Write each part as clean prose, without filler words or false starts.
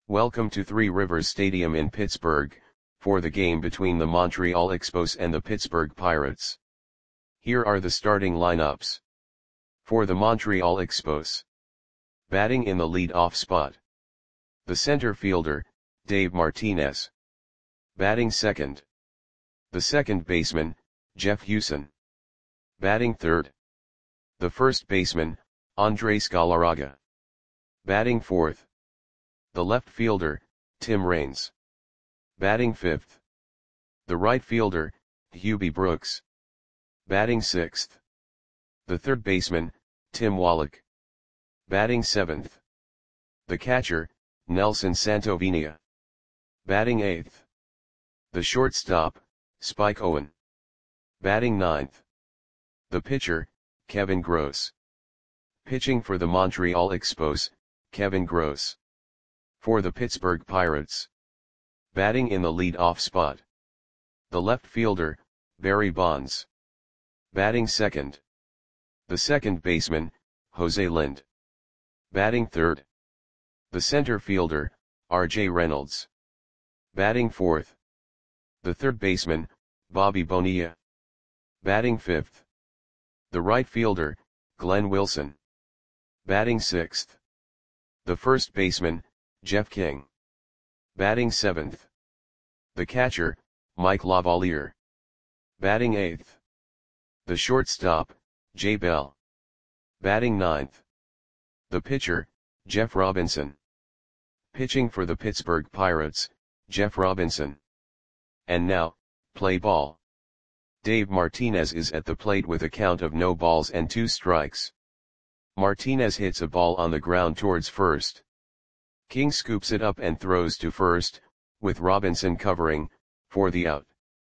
Welcome to Three Rivers Stadium in Pittsburgh, for the game between the Montreal Expos and the Pittsburgh Pirates. Here are the starting lineups. For the Montreal Expos. Batting in the lead-off spot. The center fielder, Dave Martinez. Batting second. The second baseman, Jeff Huson. Batting third. The first baseman, Andres Galarraga. Batting fourth. The left fielder, Tim Raines. Batting fifth. The right fielder, Hubie Brooks. Batting sixth. The third baseman, Tim Wallach. Batting seventh. The catcher, Nelson Santovenia. Batting eighth. The shortstop, Spike Owen. Batting ninth. The pitcher, Kevin Gross. Pitching for the Montreal Expos, Kevin Gross. For the Pittsburgh Pirates. Batting in the lead-off spot. The left fielder, Barry Bonds. Batting second. The second baseman, Jose Lind. Batting third. The center fielder, R.J. Reynolds. Batting fourth. The third baseman, Bobby Bonilla. Batting fifth. The right fielder, Glenn Wilson. Batting sixth. The first baseman, Jeff King. Batting seventh. The catcher, Mike Lavalier. Batting eighth. The shortstop, Jay Bell. Batting ninth. The pitcher, Jeff Robinson. Pitching for the Pittsburgh Pirates, Jeff Robinson. And now, play ball. Dave Martinez is at the plate with a count of no balls and 2 strikes. Martinez hits a ball on the ground towards first. King scoops it up and throws to first, with Robinson covering, for the out.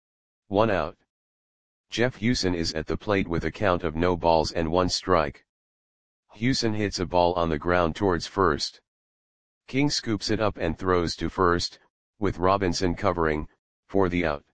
1 out. Jeff Huson is at the plate with a count of no balls and 1 strike. Huson hits a ball on the ground towards first. King scoops it up and throws to first, with Robinson covering, for the out.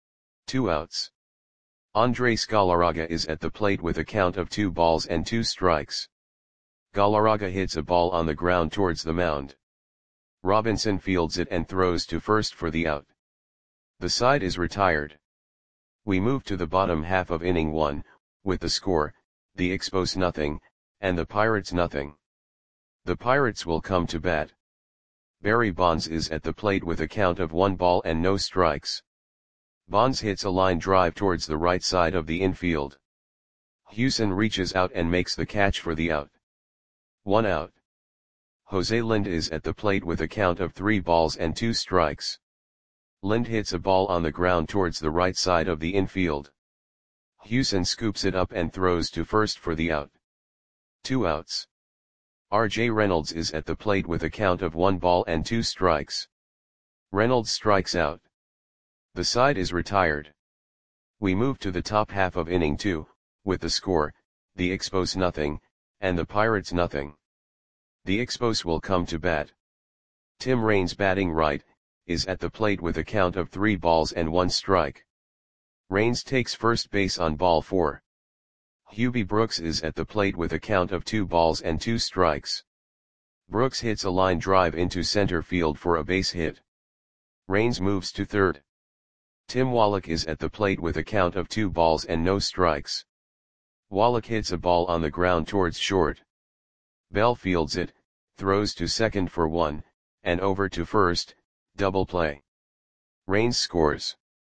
2 outs. Andres Galarraga is at the plate with a count of 2 balls and 2 strikes. Galarraga hits a ball on the ground towards the mound. Robinson fields it and throws to first for the out. The side is retired. We move to the bottom half of inning 1, with the score, the Expos nothing, and the Pirates nothing. The Pirates will come to bat. Barry Bonds is at the plate with a count of 1 ball and no strikes. Bonds hits a line drive towards the right side of the infield. Huson reaches out and makes the catch for the out. 1 out. Jose Lind is at the plate with a count of 3 balls and 2 strikes. Lind hits a ball on the ground towards the right side of the infield. Huson scoops it up and throws to first for the out. 2 outs. R.J. Reynolds is at the plate with a count of 1 ball and 2 strikes. Reynolds strikes out. The side is retired. We move to the top half of inning 2, with the score, the Expos nothing, and the Pirates nothing. The Expos will come to bat. Tim Raines batting right, is at the plate with a count of 3 balls and 1 strike. Raines takes first base on ball 4. Hubie Brooks is at the plate with a count of 2 balls and 2 strikes. Brooks hits a line drive into center field for a base hit. Raines moves to third. Tim Wallach is at the plate with a count of 2 balls and no strikes. Wallach hits a ball on the ground towards short. Bell fields it, throws to second for 1, and over to first, double play. Raines scores.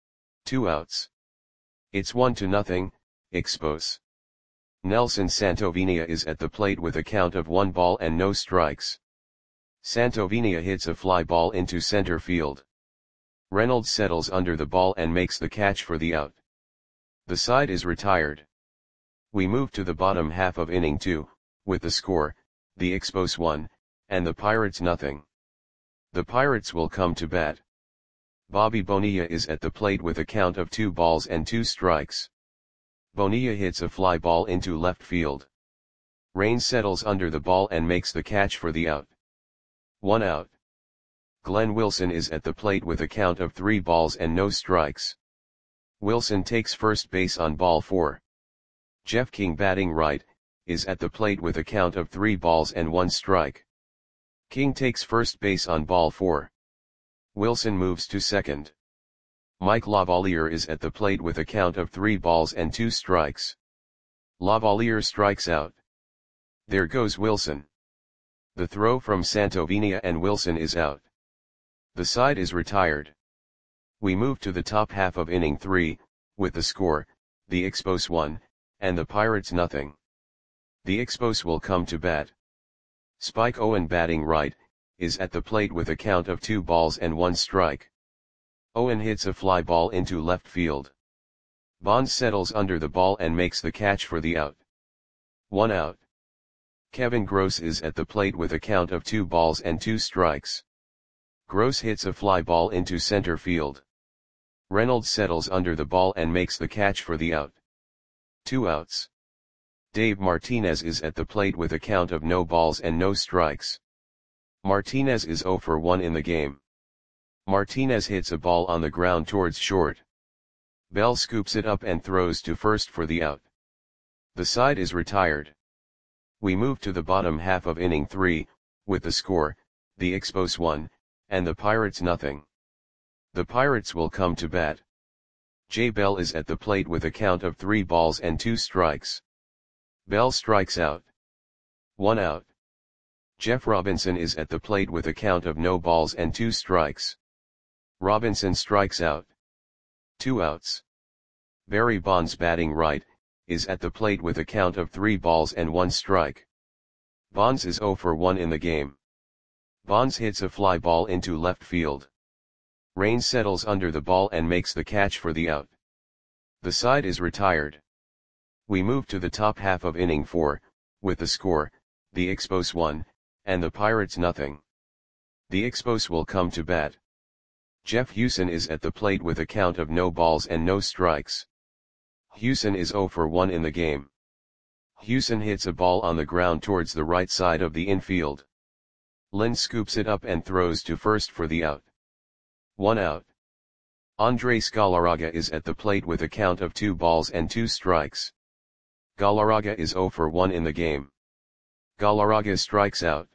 2 outs. It's 1-0, Expos. Nelson Santovenia is at the plate with a count of 1 ball and no strikes. Santovenia hits a fly ball into center field. Reynolds settles under the ball and makes the catch for the out. The side is retired. We move to the bottom half of inning 2, with the score, the Expos 1, and the Pirates nothing. The Pirates will come to bat. Bobby Bonilla is at the plate with a count of 2 balls and 2 strikes. Bonilla hits a fly ball into left field. Raines settles under the ball and makes the catch for the out. 1 out. Glenn Wilson is at the plate with a count of 3 balls and no strikes. Wilson takes first base on ball 4. Jeff King batting right, is at the plate with a count of 3 balls and 1 strike. King takes first base on ball 4. Wilson moves to second. Mike Lavalier is at the plate with a count of 3 balls and 2 strikes. Lavalier strikes out. There goes Wilson. The throw from Santovenia and Wilson is out. The side is retired. We move to the top half of inning 3, with the score, the Expos 1, and the Pirates nothing. The Expos will come to bat. Spike Owen, batting right, is at the plate with a count of 2 balls and 1 strike. Owen hits a fly ball into left field. Bonds settles under the ball and makes the catch for the out. 1 out. Kevin Gross is at the plate with a count of 2 balls and 2 strikes. Gross hits a fly ball into center field. Reynolds settles under the ball and makes the catch for the out. 2 outs. Dave Martinez is at the plate with a count of no balls and no strikes. Martinez is 0 for 1 in the game. Martinez hits a ball on the ground towards short. Bell scoops it up and throws to first for the out. The side is retired. We move to the bottom half of inning 3, with the score, the Expos 1, and the Pirates nothing. The Pirates will come to bat. Jay Bell is at the plate with a count of 3 balls and 2 strikes. Bell strikes out. 1 out. Jeff Robinson is at the plate with a count of no balls and 2 strikes. Robinson strikes out. 2 outs. Barry Bonds, batting right, is at the plate with a count of 3 balls and 1 strike. Bonds is 0 for 1 in the game. Bonds hits a fly ball into left field. Rain settles under the ball and makes the catch for the out. The side is retired. We move to the top half of inning 4, with the score, the Expos 1, and the Pirates nothing. The Expos will come to bat. Jeff Hewson is at the plate with a count of no balls and no strikes. Hewson is 0 for 1 in the game. Hewson hits a ball on the ground towards the right side of the infield. Lind scoops it up and throws to first for the out. 1 out. Andres Galarraga is at the plate with a count of 2 balls and 2 strikes. Galarraga is 0 for 1 in the game. Galarraga strikes out.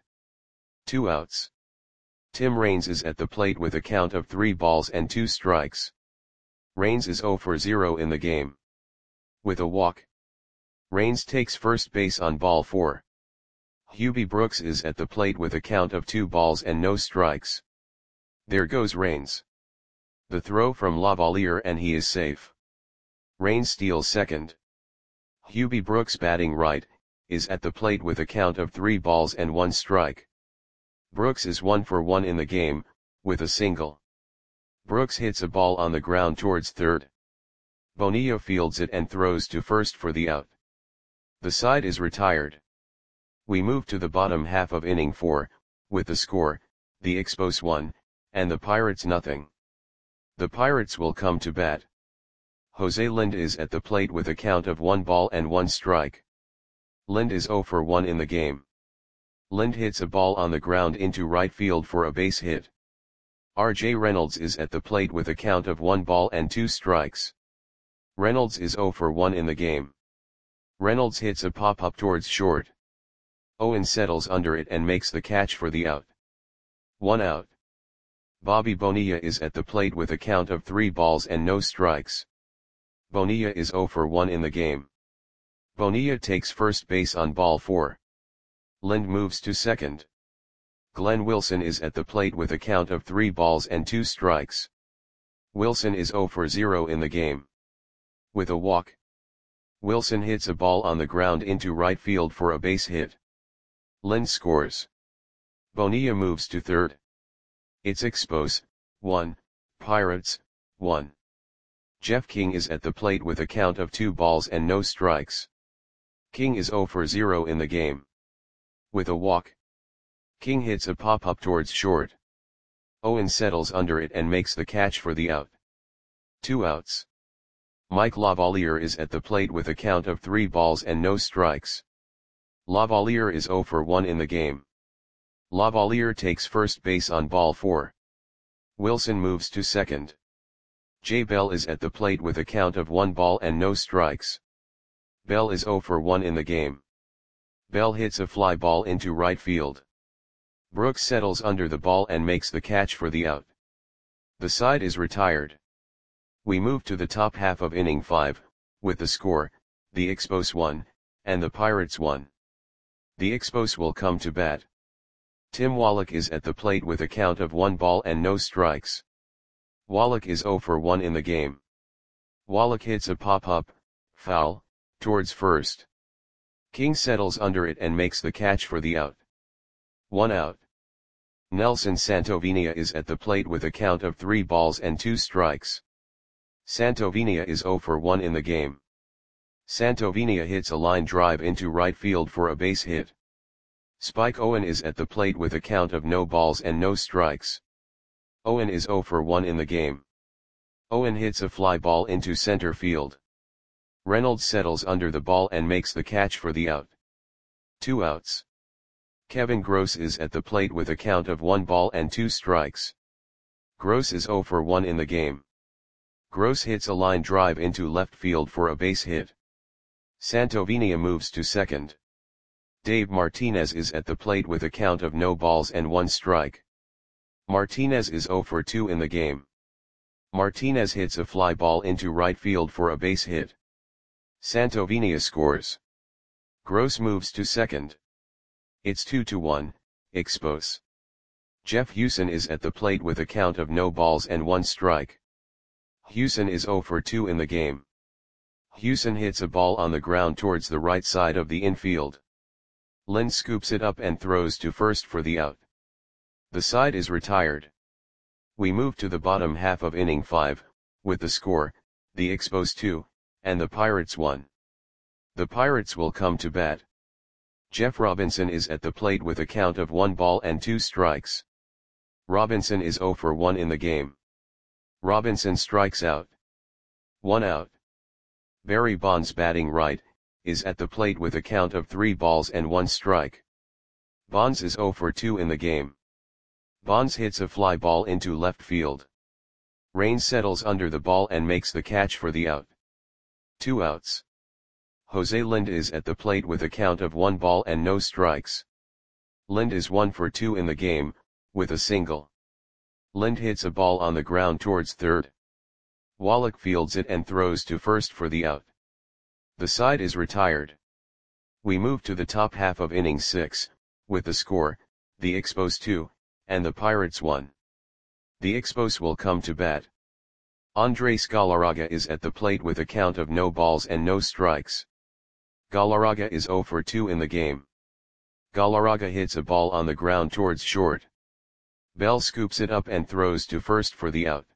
2 outs. Tim Raines is at the plate with a count of 3 balls and 2 strikes. Raines is 0 for 0 in the game. With a walk. Raines takes first base on ball 4. Hubie Brooks is at the plate with a count of 2 balls and no strikes. There goes Raines. The throw from Lavalier and he is safe. Raines steals second. Hubie Brooks, batting right, is at the plate with a count of 3 balls and 1 strike. Brooks is 1 for 1 in the game, with a single. Brooks hits a ball on the ground towards third. Bonilla fields it and throws to first for the out. The side is retired. We move to the bottom half of inning 4, with the score, the Expos 1, and the Pirates nothing. The Pirates will come to bat. Jose Lind is at the plate with a count of 1 ball and 1 strike. Lind is 0 for 1 in the game. Lind hits a ball on the ground into right field for a base hit. R.J. Reynolds is at the plate with a count of 1 ball and 2 strikes. Reynolds is 0 for 1 in the game. Reynolds hits a pop-up towards short. Owen settles under it and makes the catch for the out. 1 out. Bobby Bonilla is at the plate with a count of 3 balls and no strikes. Bonilla is 0 for 1 in the game. Bonilla takes first base on ball 4. Lind moves to second. Glenn Wilson is at the plate with a count of 3 balls and 2 strikes. Wilson is 0 for 0 in the game. With a walk. Wilson hits a ball on the ground into right field for a base hit. Lind scores. Bonilla moves to third. It's Expos, 1, Pirates, 1. Jeff King is at the plate with a count of 2 balls and no strikes. King is 0 for 0 in the game. With a walk. King hits a pop-up towards short. Owen settles under it and makes the catch for the out. 2 outs. Mike Lavalier is at the plate with a count of 3 balls and no strikes. Lavalier is 0 for 1 in the game. Lavalier takes first base on ball 4. Wilson moves to second. Jay Bell is at the plate with a count of 1 ball and no strikes. Bell is 0 for 1 in the game. Bell hits a fly ball into right field. Brooks settles under the ball and makes the catch for the out. The side is retired. We move to the top half of inning 5, with the score, the Expos 1, and the Pirates 1. The Expos will come to bat. Tim Wallach is at the plate with a count of 1 ball and no strikes. Wallach is 0 for 1 in the game. Wallach hits a pop-up, foul, towards first. King settles under it and makes the catch for the out. 1 out. Nelson Santovenia is at the plate with a count of 3 balls and 2 strikes. Santovenia is 0 for 1 in the game. Santovenia hits a line drive into right field for a base hit. Spike Owen is at the plate with a count of no balls and no strikes. Owen is 0 for 1 in the game. Owen hits a fly ball into center field. Reynolds settles under the ball and makes the catch for the out. 2 outs. Kevin Gross is at the plate with a count of 1 ball and 2 strikes. Gross is 0 for 1 in the game. Gross hits a line drive into left field for a base hit. Santovenia moves to second. Dave Martinez is at the plate with a count of no balls and 1 strike. Martinez is 0 for 2 in the game. Martinez hits a fly ball into right field for a base hit. Santovenia scores. Gross moves to second. It's 2-1, Expos. Jeff Hewson is at the plate with a count of no balls and 1 strike. Hewson is 0 for 2 in the game. Hewson hits a ball on the ground towards the right side of the infield. Lind scoops it up and throws to first for the out. The side is retired. We move to the bottom half of inning 5, with the score, the Expos 2, and the Pirates 1. The Pirates will come to bat. Jeff Robinson is at the plate with a count of 1 ball and 2 strikes. Robinson is 0 for 1 in the game. Robinson strikes out. 1 out. Barry Bonds, batting right, is at the plate with a count of 3 balls and 1 strike. Bonds is 0 for 2 in the game. Bonds hits a fly ball into left field. Raines settles under the ball and makes the catch for the out. 2 outs. Jose Lind is at the plate with a count of 1 ball and no strikes. Lind is 1 for 2 in the game, with a single. Lind hits a ball on the ground towards third. Wallach fields it and throws to first for the out. The side is retired. We move to the top half of inning 6, with the score, the Expos 2, and the Pirates 1. The Expos will come to bat. Andres Galarraga is at the plate with a count of no balls and no strikes. Galarraga is 0 for 2 in the game. Galarraga hits a ball on the ground towards short. Bell scoops it up and throws to first for the out.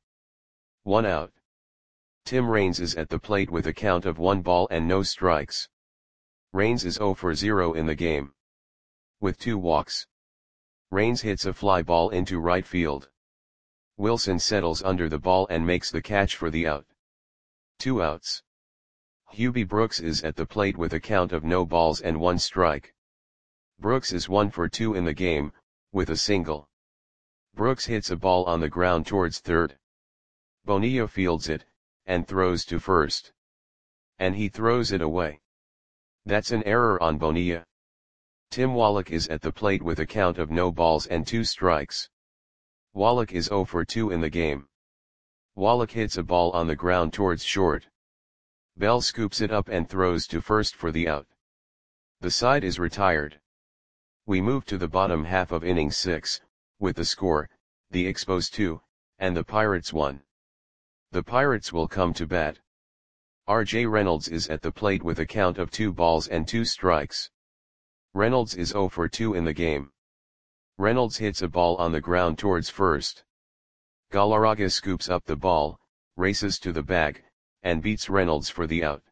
1 out. Tim Raines is at the plate with a count of 1 ball and no strikes. Raines is 0 for 0 in the game. With 2 walks. Raines hits a fly ball into right field. Wilson settles under the ball and makes the catch for the out. 2 outs. Hubie Brooks is at the plate with a count of no balls and 1 strike. Brooks is 1 for 2 in the game, with a single. Brooks hits a ball on the ground towards third. Bonilla fields it, and throws to first. And he throws it away. That's an error on Bonilla. Tim Wallach is at the plate with a count of no balls and 2 strikes. Wallach is 0 for 2 in the game. Wallach hits a ball on the ground towards short. Bell scoops it up and throws to first for the out. The side is retired. We move to the bottom half of inning 6, with the score, the Expos 2, and the Pirates 1. The Pirates will come to bat. R.J. Reynolds is at the plate with a count of 2 balls and 2 strikes. Reynolds is 0 for 2 in the game. Reynolds hits a ball on the ground towards first. Galarraga scoops up the ball, races to the bag, and beats Reynolds for the out.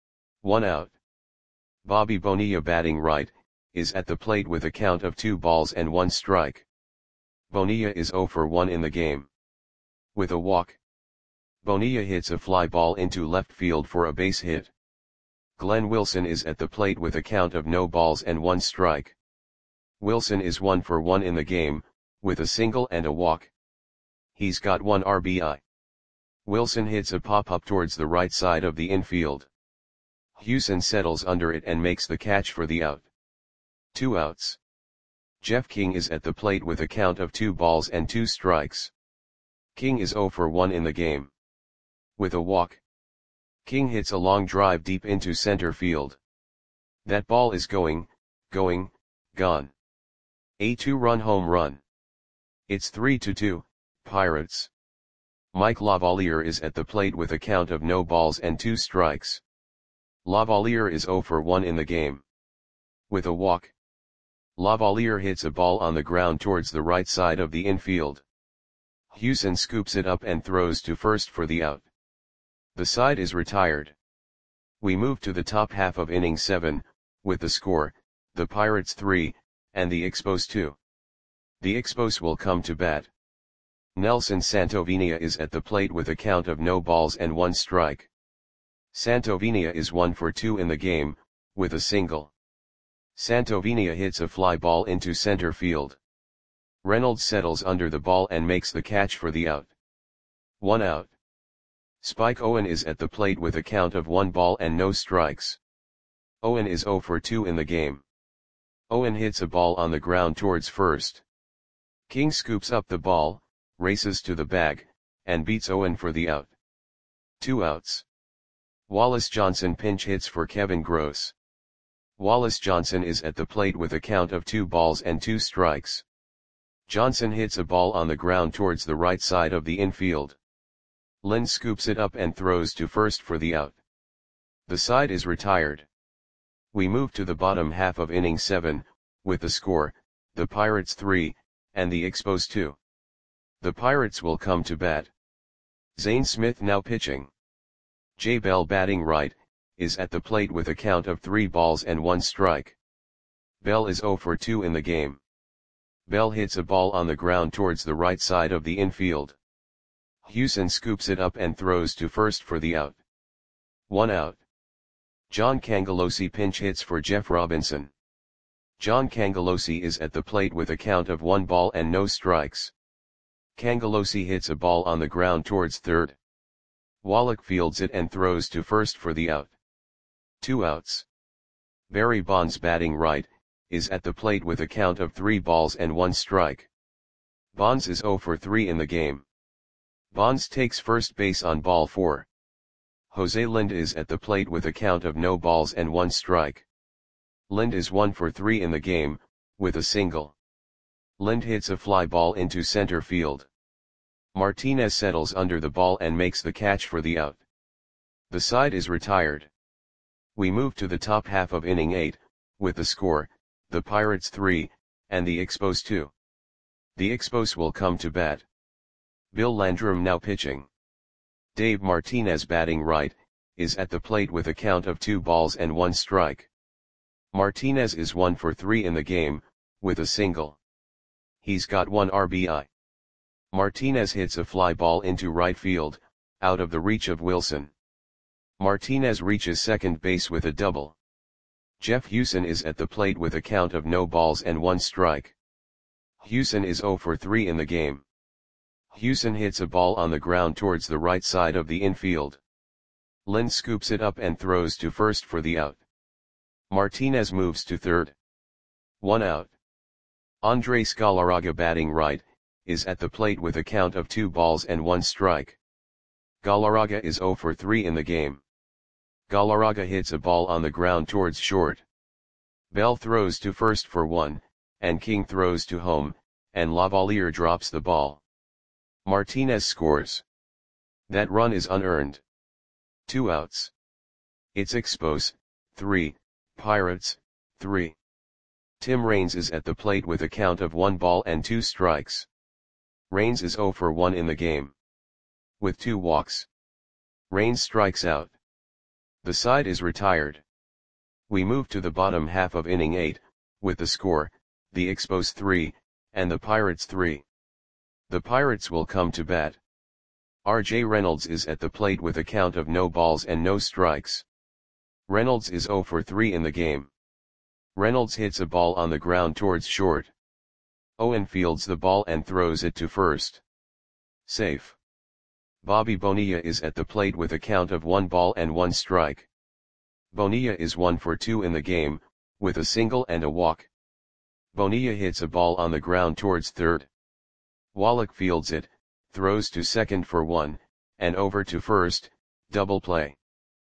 1 out. Bobby Bonilla, batting right, is at the plate with a count of 2 balls and 1 strike. Bonilla is 0 for 1 in the game. With a walk. Bonilla hits a fly ball into left field for a base hit. Glenn Wilson is at the plate with a count of no balls and 1 strike. Wilson is 1 for 1 in the game, with a single and a walk. He's got 1 RBI. Wilson hits a pop-up towards the right side of the infield. Hewson settles under it and makes the catch for the out. 2 outs. Jeff King is at the plate with a count of 2 balls and 2 strikes. King is 0 for 1 in the game. With a walk, King hits a long drive deep into center field. That ball is gone. A 2-run home run. It's 3-2, Pirates. Mike Lavalier is at the plate with a count of no balls and 2 strikes. Lavalier is 0 for 1 in the game. With a walk, Lavalier hits a ball on the ground towards the right side of the infield. Hewson scoops it up and throws to first for the out. The side is retired. We move to the top half of inning 7, with the score, the Pirates 3, and the Expos 2. The Expos will come to bat. Nelson Santovenia is at the plate with a count of no balls and 1 strike. Santovenia is 1 for 2 in the game, with a single. Santovenia hits a fly ball into center field. Reynolds settles under the ball and makes the catch for the out. 1 out. Spike Owen is at the plate with a count of 1 ball and no strikes. Owen is 0 for 2 in the game. Owen hits a ball on the ground towards first. King scoops up the ball, races to the bag, and beats Owen for the out. 2 outs. Wallace Johnson pinch hits for Kevin Gross. Wallace Johnson is at the plate with a count of 2 balls and 2 strikes. Johnson hits a ball on the ground towards the right side of the infield. Lynn scoops it up and throws to first for the out. The side is retired. We move to the bottom half of inning 7, with the score, the Pirates 3, and the Expos 2. The Pirates will come to bat. Zane Smith now pitching. Jay Bell batting right, is at the plate with a count of 3 balls and 1 strike. Bell is 0 for 2 in the game. Bell hits a ball on the ground towards the right side of the infield. Hewson scoops it up and throws to first for the out. 1 out. John Cangelosi pinch hits for Jeff Robinson. John Cangelosi is at the plate with a count of 1 ball and no strikes. Cangelosi hits a ball on the ground towards third. Wallach fields it and throws to first for the out. 2 outs. Barry Bonds batting right, is at the plate with a count of 3 balls and 1 strike. Bonds is 0 for 3 in the game. Bonds takes first base on ball 4. Jose Lind is at the plate with a count of no balls and 1 strike. Lind is 1 for 3 in the game, with a single. Lind hits a fly ball into center field. Martinez settles under the ball and makes the catch for the out. The side is retired. We move to the top half of inning 8, with the score, the Pirates 3, and the Expos 2. The Expos will come to bat. Bill Landrum now pitching. Dave Martinez batting right, is at the plate with a count of 2 balls and 1 strike. Martinez is 1 for 3 in the game, with a single. He's got 1 RBI. Martinez hits a fly ball into right field, out of the reach of Wilson. Martinez reaches second base with a double. Jeff Hewson is at the plate with a count of no balls and 1 strike. Hewson is 0 for 3 in the game. Hewson hits a ball on the ground towards the right side of the infield. Lind scoops it up and throws to first for the out. Martinez moves to third. 1 out. Andres Galarraga batting right, is at the plate with a count of 2 balls and 1 strike. Galarraga is 0 for 3 in the game. Galarraga hits a ball on the ground towards short. Bell throws to first for 1, and King throws to home, and Lavalier drops the ball. Martinez scores. That run is unearned. 2 outs. It's Expos 3, Pirates 3. Tim Raines is at the plate with a count of 1 ball and 2 strikes. Raines is 0 for 1 in the game. With 2 walks, Raines strikes out. The side is retired. We move to the bottom half of inning 8, with the score, the Expos 3, and the Pirates 3. The Pirates will come to bat. R.J. Reynolds is at the plate with a count of no balls and no strikes. Reynolds is 0 for 3 in the game. Reynolds hits a ball on the ground towards short. Owen fields the ball and throws it to first. Safe. Bobby Bonilla is at the plate with a count of 1 ball and 1 strike. Bonilla is 1 for 2 in the game, with a single and a walk. Bonilla hits a ball on the ground towards third. Wallach fields it, throws to second for 1, and over to first, double play.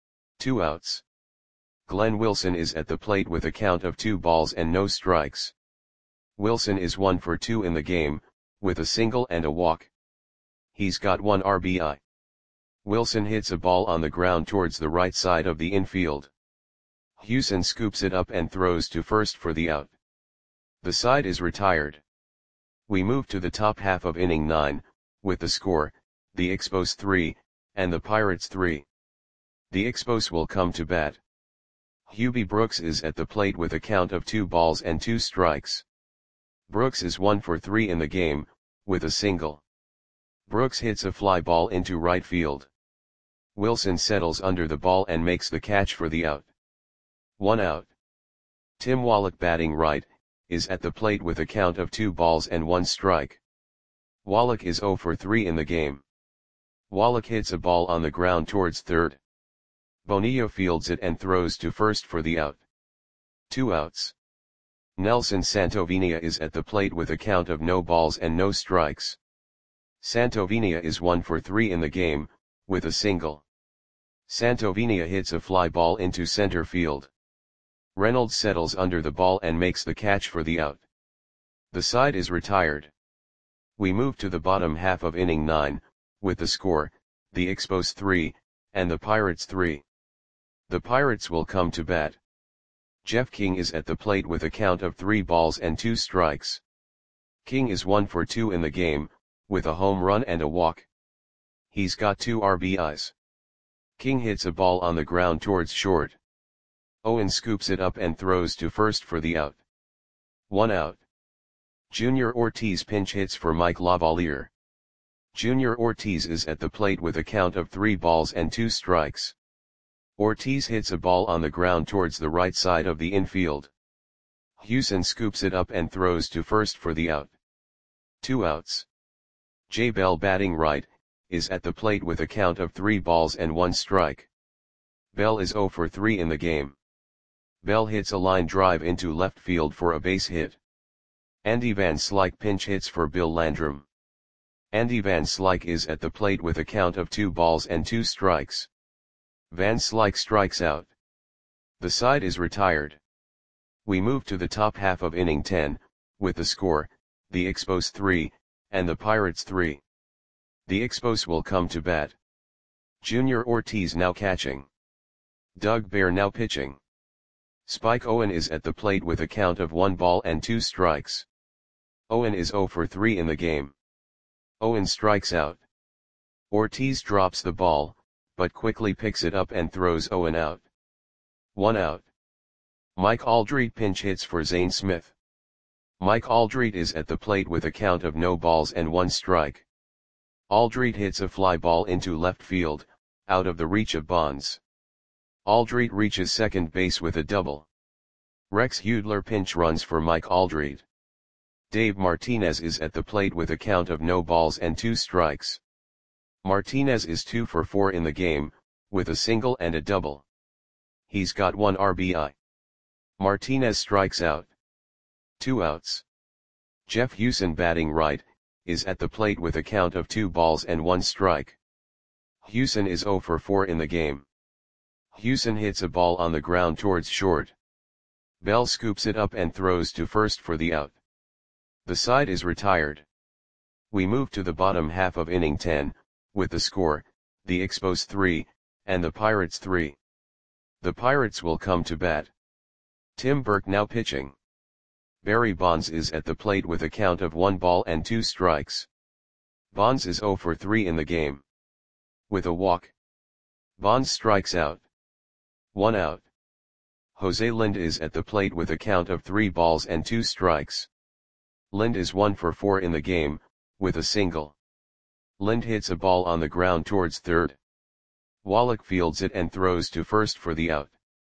2 outs. Glenn Wilson is at the plate with a count of 2 balls and no strikes. Wilson is 1 for 2 in the game, with a single and a walk. He's got 1 RBI. Wilson hits a ball on the ground towards the right side of the infield. Hewson scoops it up and throws to first for the out. The side is retired. We move to the top half of inning 9, with the score, the Expos 3, and the Pirates 3. The Expos will come to bat. Hubie Brooks is at the plate with a count of 2 balls and 2 strikes. Brooks is 1 for 3 in the game, with a single. Brooks hits a fly ball into right field. Wilson settles under the ball and makes the catch for the out. 1 out. Tim Wallach, batting right, is at the plate with a count of 2 balls and 1 strike. Wallach is 0 for 3 in the game. Wallach hits a ball on the ground towards third. Bonilla fields it and throws to first for the out. 2 outs. Nelson Santovenia is at the plate with a count of no balls and no strikes. Santovenia is 1 for 3 in the game, with a single. Santovenia hits a fly ball into center field. Reynolds settles under the ball and makes the catch for the out. The side is retired. We move to the bottom half of inning 9, with the score, the Expos 3, and the Pirates 3. The Pirates will come to bat. Jeff King is at the plate with a count of 3 balls and 2 strikes. King is 1 for 2 in the game, with a home run and a walk. He's got 2 RBIs. King hits a ball on the ground towards short. Owen scoops it up and throws to first for the out. 1 out. Junior Ortiz pinch hits for Mike Lavalier. Junior Ortiz is at the plate with a count of 3 balls and 2 strikes. Ortiz hits a ball on the ground towards the right side of the infield. Hewson scoops it up and throws to first for the out. 2 outs. Jay Bell, batting right, is at the plate with a count of 3 balls and 1 strike. Bell is 0 for 3 in the game. Bell hits a line drive into left field for a base hit. Andy Van Slyke pinch hits for Bill Landrum. Andy Van Slyke is at the plate with a count of 2 balls and 2 strikes. Van Slyke strikes out. The side is retired. We move to the top half of inning 10, with the score, the Expos 3, and the Pirates 3. The Expos will come to bat. Junior Ortiz now catching. Doug Bear now pitching. Spike Owen is at the plate with a count of 1 ball and 2 strikes. Owen is 0 for 3 in the game. Owen strikes out. Ortiz drops the ball, but quickly picks it up and throws Owen out. 1 out. Mike Aldrete pinch hits for Zane Smith. Mike Aldrete is at the plate with a count of no balls and 1 strike. Aldrete hits a fly ball into left field, out of the reach of Bonds. Aldrete reaches second base with a double. Rex Hudler pinch runs for Mike Aldrete. Dave Martinez is at the plate with a count of no balls and 2 strikes. Martinez is 2 for 4 in the game, with a single and a double. He's got 1 RBI. Martinez strikes out. 2 outs. Jeff Hewson, batting right, is at the plate with a count of 2 balls and 1 strike. Hewson is 0 for 4 in the game. Hewson hits a ball on the ground towards short. Bell scoops it up and throws to first for the out. The side is retired. We move to the bottom half of inning 10, with the score, the Expos 3, and the Pirates 3. The Pirates will come to bat. Tim Burke now pitching. Barry Bonds is at the plate with a count of 1 ball and 2 strikes. Bonds is 0 for 3 in the game. With a walk. Bonds strikes out. 1 out. Jose Lind is at the plate with a count of 3 balls and 2 strikes. Lind is 1 for 4 in the game, with a single. Lind hits a ball on the ground towards third. Wallach fields it and throws to first for the out.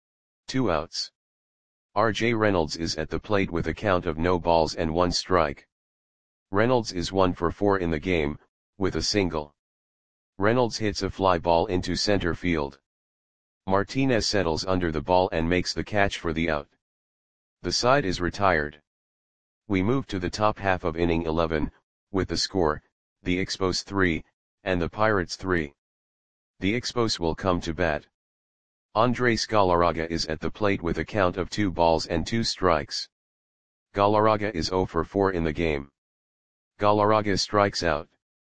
2 outs. R.J. Reynolds is at the plate with a count of no balls and 1 strike. Reynolds is 1 for 4 in the game, with a single. Reynolds hits a fly ball into center field. Martinez settles under the ball and makes the catch for the out. The side is retired. We move to the top half of inning 11, with the score, the Expos 3, and the Pirates 3. The Expos will come to bat. Andres Galarraga is at the plate with a count of 2 balls and 2 strikes. Galarraga is 0 for 4 in the game. Galarraga strikes out.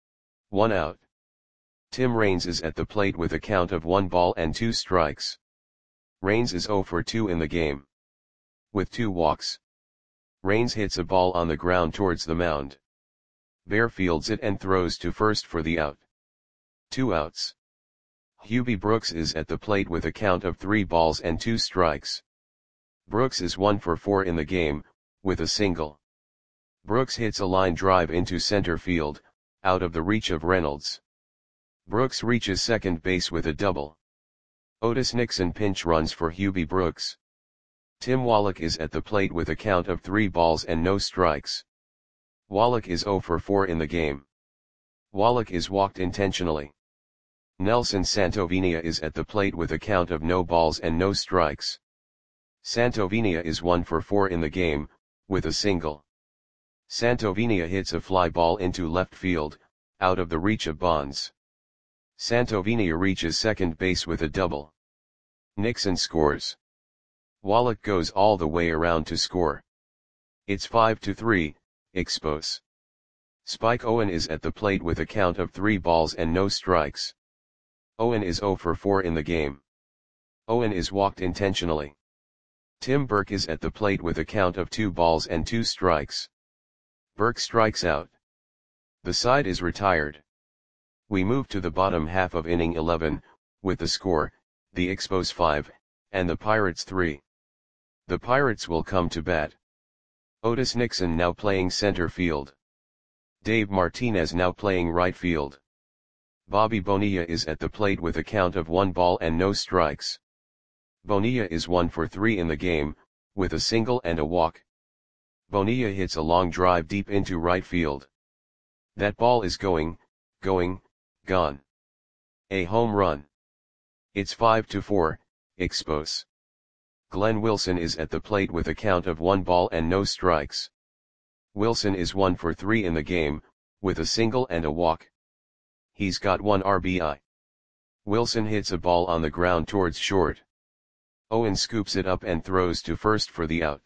1 out. Tim Raines is at the plate with a count of 1 ball and 2 strikes. Raines is 0 for 2 in the game. With 2 walks. Raines hits a ball on the ground towards the mound. Bear fields it and throws to first for the out. 2 outs. Hubie Brooks is at the plate with a count of 3 balls and 2 strikes. Brooks is 1 for 4 in the game, with a single. Brooks hits a line drive into center field, out of the reach of Reynolds. Brooks reaches second base with a double. Otis Nixon pinch runs for Hubie Brooks. Tim Wallach is at the plate with a count of 3 balls and no strikes. Wallach is 0 for 4 in the game. Wallach is walked intentionally. Nelson Santovenia is at the plate with a count of no balls and no strikes. Santovenia is 1 for 4 in the game, with a single. Santovenia hits a fly ball into left field, out of the reach of Bonds. Santovenia reaches second base with a double. Nixon scores. Wallach goes all the way around to score. It's 5-3, Expos. Spike Owen is at the plate with a count of 3 balls and no strikes. Owen is 0 for 4 in the game. Owen is walked intentionally. Tim Burke is at the plate with a count of 2 balls and 2 strikes. Burke strikes out. The side is retired. We move to the bottom half of inning 11, with the score, the Expos 5, and the Pirates 3. The Pirates will come to bat. Otis Nixon now playing center field. Dave Martinez now playing right field. Bobby Bonilla is at the plate with a count of 1 ball and no strikes. Bonilla is 1 for 3 in the game, with a single and a walk. Bonilla hits a long drive deep into right field. That ball is going, gone. A home run. It's 5-4, Expos. Glenn Wilson is at the plate with a count of 1 ball and no strikes. Wilson is 1 for 3 in the game, with a single and a walk. He's got 1 RBI. Wilson hits a ball on the ground towards short. Owen scoops it up and throws to first for the out.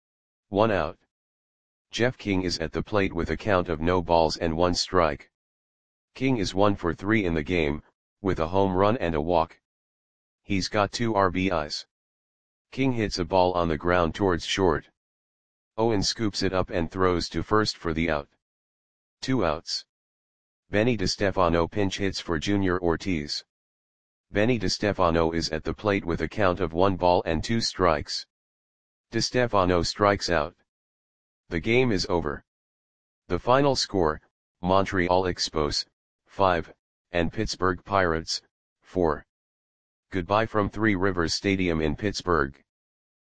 1 out. Jeff King is at the plate with a count of no balls and 1 strike. King is 1 for 3 in the game, with a home run and a walk. He's got 2 RBIs. King hits a ball on the ground towards short. Owen scoops it up and throws to first for the out. 2 outs. Benny DeStefano pinch hits for Junior Ortiz. Benny DeStefano is at the plate with a count of 1 ball and 2 strikes. DeStefano strikes out. The game is over. The final score, Montreal Expos, 5, and Pittsburgh Pirates, 4. Goodbye from Three Rivers Stadium in Pittsburgh.